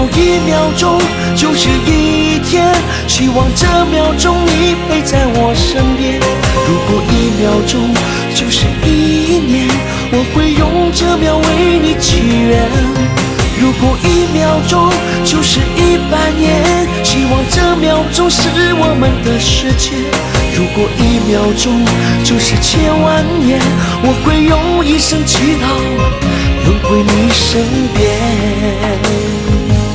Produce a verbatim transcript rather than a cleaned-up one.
一秒钟就是一天，希望这秒钟你陪在我身边。如果一秒钟就是一年，我会用这秒为你祈愿。如果一秒钟就是一百年，希望这秒钟是我们的世界。如果一秒钟就是千万年，我会用一生祈祷轮回你身边。